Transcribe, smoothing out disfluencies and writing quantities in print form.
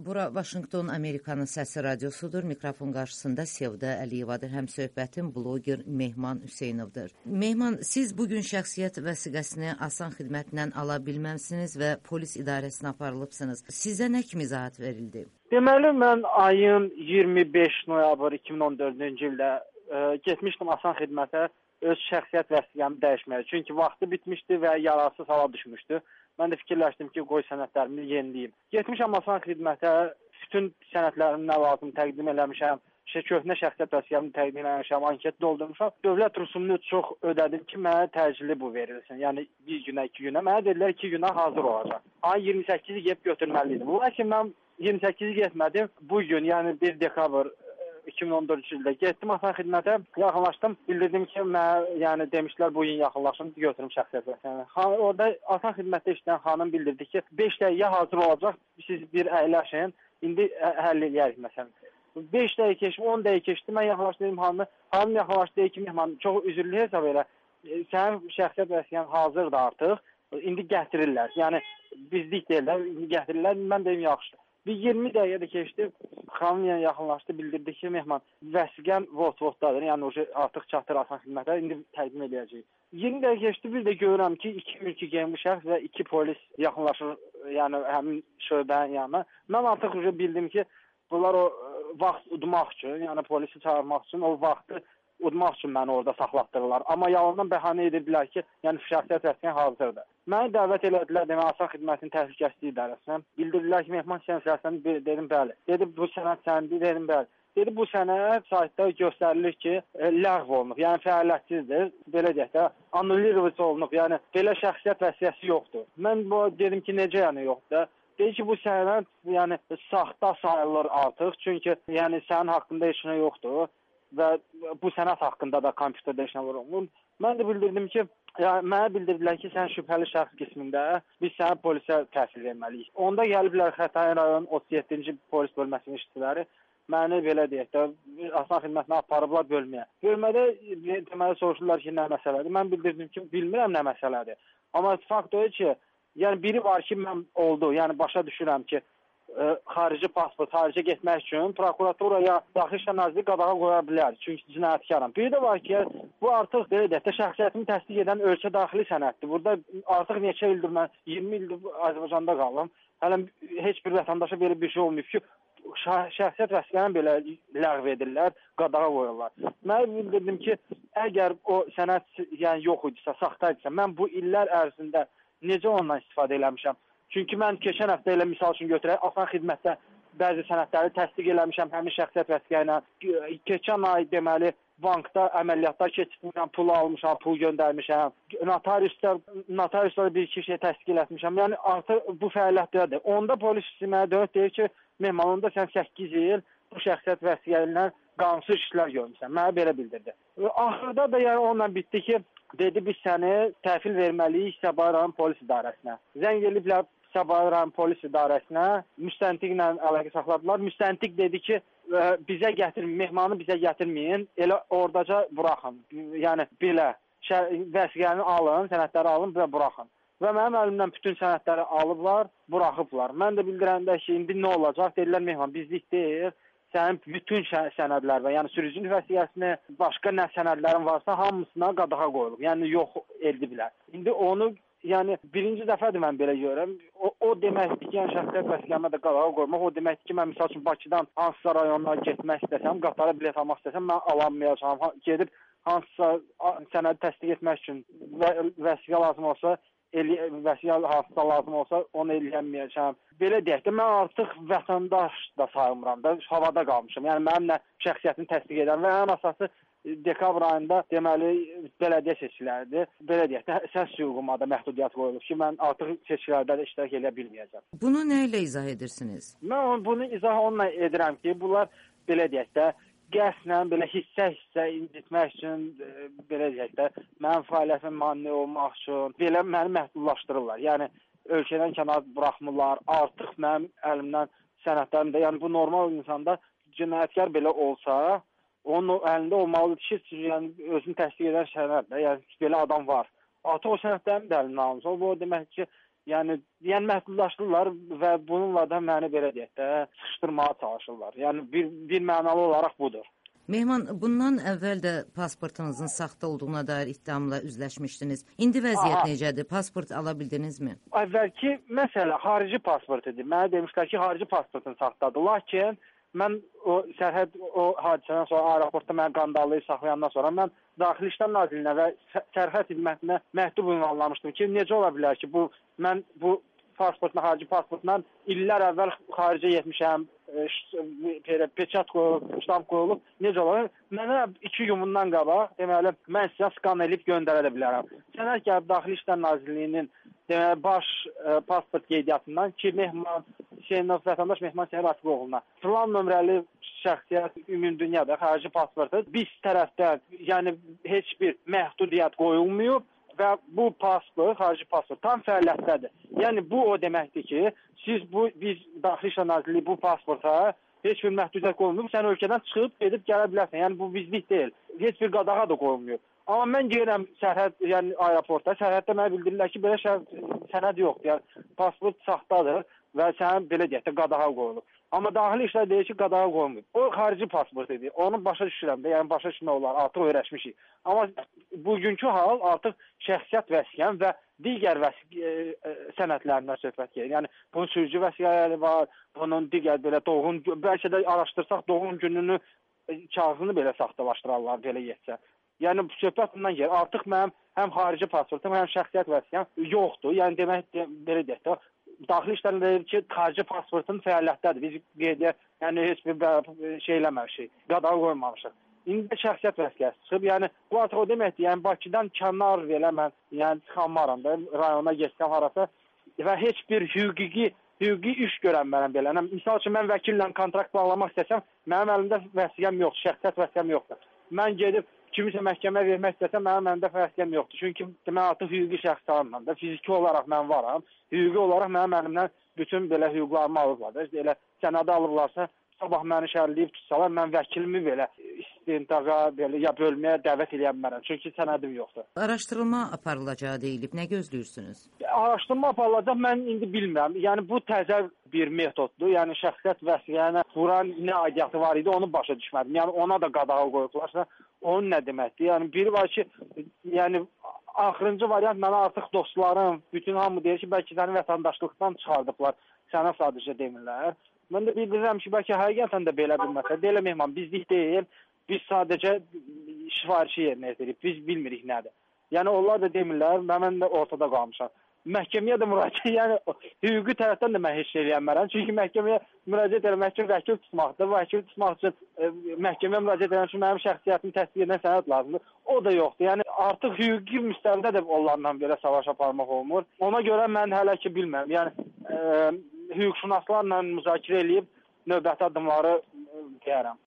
Bura Vaşinqton Amerikanın Səsi radiosudur. Mikrofon qarşısında Sevda Əliyevadır. Həm söhbətim bloger Mehman Hüseynovdur. Mehman, siz bugün şəxsiyyət vəsiqəsini asan xidmətlə ala bilməmsiniz və polis idarəsinə aparılıbsınız. Sizə nə kimi izahat verildi? Deməli, mən ayın 25 noyabr 2014-cü ildə getmişdim asan xidmətə öz şəxsiyyət vəsiqəmi dəyişməyə. Çünki vaxtı bitmişdi və yararsız hala düşmüşdü. Mən də fikirləşdim ki, qoy sənədlərimi yeniləyim. Getmişəm asan xidmətə, bütün sənədlərim nə lazım təqdim eləmişəm, köhnə şəxsiyyət vəsiqəmi təqdim eləmişəm, anket doldurmuşam. Dövlət rüsumunu çox ödədim ki, mənə təcili bu verilsin. Yəni bir günə, 2 günə. Mənə dedilər 2 günə hazır olacaq. Ayın 28-i gəlib götürməliydim. Lakin mən 28-i getmədim. Bu gün, yəni 1 dekabr 2014-cü ildə getdim asan xidmətə, yaxınlaşdım, bildirdim ki, yəni demişlər bu gün yaxınlaşın, götürüm şəxsiyyət vəsiqəsini. Orada asan xidmətdə işləyən xanım bildirdi ki, 5 dəqiqə hazır olacaq, siz bir əyləşin, indi həll edərik məsələn. 5 dəqiqə keçdi, 10 dəqiqə keçdi, mən yaxınlaşdım xanım yaxınlaşdı dedi ki, Mehman, çox üzürlü hesab elə, sənin şəxsiyyət vəsiqən hazırdır artıq, indi gətirirlər, yəni bizlik deyirlər, indi gətirirlər, mən deyim yaxşı. Bir 20 dəqiqə də keçdi, xanım yəni yaxınlaşdı, bildirdi ki, Mehman, vəsiqən vot-votdadır, yəni artıq çatır asan xidmətə, indi təqdim edəcəyik. 20 dəqiqə keçdi, bir də görürəm ki, 2 mülki geyimli şəxs və 2 polis yaxınlaşır, yəni həmin şöbənin yanına. Mən artıq bildim ki, bunlar o vaxt udmaq üçün, yəni polisi çağırmaq üçün, o vaxtı udmaq üçün məni orada saxlatdırırlar. Amma yalandan bəhanə edirdilər ki, yəni şəxsiyyət vəsiqən hazırdır. Məni dəvət elədilər demək asan xidmətin təhlükəsizlik idarəsinə. Bildirdilər ki, Mehman şəxsən dedim bəli. Dedi bu sənəd sənədi, dedim bəli. Dedi bu sənəd saytda göstərilir ki, ləğv olunub, yəni fəaliyyətsizdir. Belə deyək də, annullировать olunub, yəni belə şəxsiyyət vəsiqəsi yoxdur. Mən dedim ki, necə yəni yoxdur? Deyir ki, bu sənəd yəni saxta sayılır artıq, çünki yəni sənin haqqında heç nə yoxdur və bu sənəd haqqında da kompüterdə heç nə olunur. Mən də bildirdim ki, yəni mənə bildirdilər ki, sən şübhəli şəxs qismində biz səni polisə təhvil verməliyik. Onda gəliblər Xətai rayon 37-ci polis bölməsinin işçiləri məni belə deyək də asan xidmətinə aparıblar bölməyə. Bölmədə deməli soruşurlar ki, nə məsələdir? Mən bildirdim ki, bilmirəm nə məsələdir. Amma fakt o ki, yəni biri var ki, mən oldu, yəni başa düşürəm ki, xarici pasport, xaricə getmək üçün prokuratura ya Daxili İşlər Nazirliyi qadağa qoya bilər, çünki cinayətkaram. Biri də var ki, bu artıq belə deyək də şəxsiyyətimi təsdiq edən ölkə daxili sənəddir. Burada artıq neçə ildir mən 20 ildir Azərbaycanda qalım. Hələ heç bir vətəndaşa belə bir şey olmayıb ki, şəxsiyyət vəsiqəni belə ləğv edirlər, qadağa qoyurlar. Mən bildirdim ki, əgər o sənəd yəni yox idisə, saxta idisə, mən bu illər ərzində necə ondan istifadə eləmişəm? Çünki mən keçən həftə elə misal üçün götürək, asan xidmətdə bəzi sənədləri təsdiq eləmişəm həmin şəxsiyyət vəsiqə ilə. Keçən ay deməli bankda əməliyyatlar keçirmişəm, pul almışam, pul göndərmişəm. Notariuslar bir-iki şey təsdiq etmişəm. Yəni artıq bu fəaliyyətdədir. Onda polis mənə dönüb deyir ki, Mehman, onda sən 8 il bu şəxsiyyət vəsiqə ilə qanunsuz işlər görmüsən. Mənə belə bildirdi. Axırda da yəni onunla bitdi ki, dedi biz səni təhvil verməliyik Səbail rayon polis idarəsinə. Zəng ediblər Səbail rayon polis idarəsinə, müstəntiqlə əlaqə saxladılar. Müstəntiq dedi ki, bizə gətirməyin, Mehmanı bizə gətirməyin, elə oradaca buraxın. Yəni belə vəsiqəni alın, sənədləri alın və buraxın. Və mənim əlimdən bütün sənədləri alıblar, buraxıblar. Mən də bildirəndə ki, indi nə olacaq? Dedilər, Mehman bizlik deyil. Sənin bütün sənədlər və yəni sürücülük vəsiqəsini, başqa nə sənədlərin varsa hamısına qadağa qoyulub. Yəni yox ediblər. İndi onu yəni birinci dəfədir mən belə görürəm. O deməkdir ki, yəni şəxsiyyət vəsiqəmə də qadağa qoymaq, o deməkdir ki, mən misal üçün Bakıdan hansısa rayonuna getmək istəsəm, qatara bilet almaq istəsəm, mən alamayacağam. Gedib hansısa sənədi təsdiq etmək üçün vəsiqə lazım olsa, vəsiqə hansısa lazım olsa, onu eləyəməyəcəm. Belə deyək də, mən artıq vətəndaş da sayılmıram da, havada qalmışam. Yəni mənim nə şəxsiyyətini təsdiq edən və ən əsası dekabr ayında deməli bələdiyyə seçkiləridir. Belə deyək də, səs hüququma da məhdudiyyət qoyulub ki, mən artıq seçkilərdə də iştirak edə bilməyəcəm. Bunu nə ilə izah edirsiniz? Mən bunu izah onunla edirəm ki, bunlar belə deyək də, qəsdlə belə hissə-hissə incitmək üçün, belə deyək də, mənim fəaliyyətimə mane olmaq üçün belə məni məhdudlaşdırırlar. Yəni, ölkədən kənar buraxmırlar, artıq mənim əlimdən sənədlərim də, yəni bu normal insanda cinayətkar belə olsa, onun əlində olmalıdır ki, yəni, özünü təsdiq edən sənəddə, yəni belə adam var. Artıq o sənədlərin də əlindən alınsa, o demək ki, Yəni məhdudlaşdırırlar və bununla da məni belə deyək də sıxışdırmağa çalışırlar. Yəni bir mənalı olaraq budur. Mehman, bundan əvvəl də pasportunuzun saxta olduğuna dair ittihamla üzləşmişdiniz. İndi vəziyyət necədir? Pasport ala bildinizmi? Əvvəlki məsələ xarici pasport idi. Mənə demişlər ki, xarici pasportun saxtadır. Lakin mən o hadisədən sonra aeroportda məni qandallayıb saxlayandan sonra mən Daxili İşlər Nazirliyinə və Sərhəd Xidmətinə məktub ünvanlamışdım ki, necə ola bilər ki, mən bu pasportla, xarici pasportla illər əvvəl xaricə getmişəm, peçat qoyulub, ştamp qoyulub, necə olar? Mənə 2 gün bundan qabaq, deməli, mən sizə skan edib göndərə bilərəm. Sənəd gəlib Daxili İşlər Nazirliyinin deməli, baş pasport qeydiyyatından ki, Mehman Hüseynov vətəndaş Mehman Hüseyn Ratifoğlu'na filan nömrəli şəxsiyyət ümumdünyada xarici pasportu biz tərəfdən, yəni heç bir məhdudiyyət qoyulmayıb və bu pasport, xarici pasport tam fəaliyyətdədir. Yəni bu o deməkdir ki, biz Daxili İşlər Nazirliyi bu pasporta heç bir məhdudiyyət qoyulmayıb, sən ölkədən çıxıb gedib gələ bilərsən. Yəni bu bizlik deyil. Heç bir qadağa da qoyulmuyor. Amma mən gəlirəm sərhəd, yəni aeroportda, sərhəddə mənə bildirirlər ki, belə sənəd yoxdur. Yəni pasport saxtadır və sənə belə deyək də qadağa qoyulub. Amma Daxili İşlər deyir ki, qadağa qoyulmur. O xarici pasport idi. Onu başa düşürəm də, yəni başa düşmək olar, artıq öyrəşmişik. Amma bugünkü hal artıq şəxsiyyət vəsiqəm və digər sənədlərindən söhbət gedir. Yəni bunun sürücü vəsiqələri var, bunun digər belə doğum, bəlkə də araşdırsaq doğum gününü, kağızını belə saxtalaşdırarlar belə getsə. Yəni söhbət bundan gəlir. Artıq mənim həm xarici pasportum, həm şəxsiyyət vəsiqəm yoxdur. Yəni demək belə deyək də, Daxili İşlər deyir ki, xarici pasportun fəaliyyətdədir. Biz qeydiyyat, yəni heç bir şey eləməmişik, qadağa qoymamışıq. İndi şəxsiyyət vəsiqəsi çıxıb. Yəni bu artıq o deməkdir. Yəni Bakıdan kənar belə mən, yəni çıxamaram da, rayona getsəm harasa və heç bir hüquqi iş görənmərəm belə. Misal üçün mən vəkillə kontrakt bağlamaq istəsəm, mənim əlimdə vəsiqəm yoxdur, şəxsiyyət vəsiqəm yoxdur. Mən gedib kimisə məhkəməyə vermək istəsəm, mənim əlimdə vəsiqəm yoxdur. Çünki mən artıq hüquqi şəxs sayılmam da, fiziki olaraq mən varam. Hüquqi olaraq mənim əlimdən bütün belə hüquqlarımı alıblar. Elə sənədi alıblarsa, sabah məni şərləyib tutsalar, mən vəkilimi belə istintaqa belə ya bölməyə dəvət eləyə bilmərəm. Çünki sənədim yoxdur. Araşdırma aparılacağı deyilib. Nə gözləyirsiniz? Araşdırma aparılacaq, mən indi bilmirəm. Yəni bu təzə bir metoddur. Yəni şəxsiyyət vəsiqəsinə vuran nə aidiyyatı var idi, onu başa düşmədim. Yəni ona da qadağa qoyublarsa, onun nə deməkdir? Yəni biri var ki, yəni axırıncı variant mənə artıq dostlarım, bütün hamı deyir ki, bəlkə səni vətəndaşlıqdan çıxardıblar, sənə sadəcə demirlər. Mən də bildirirəm ki, bəlkə həqiqətən də belə bir məsələ deyil, Mehman, bizlik deyil, biz sadəcə sifarişi yerinə yetiririk, biz bilmirik nədir. Yəni onlar da demirlər, mən də ortada qalmışam. Məhkəməyə də müraciət, yəni hüquqi tərəfdən də mən heç şey eləmərəm. Çünki məhkəməyə müraciət etmək üçün vəkil tutmaqdır. Vəkil tutmaq üçün məhkəməyə müraciət etmək üçün mənim şəxsiyyətimi təsdiq edən sənəd lazımdır. O da yoxdur. Yəni artıq hüquqi müstəvidə də onlarla belə savaş aparmaq olmur. Ona görə mən hələ ki bilmirəm. Yəni hüquqşünaslarla müzakirə edib növbəti addımları deyərəm.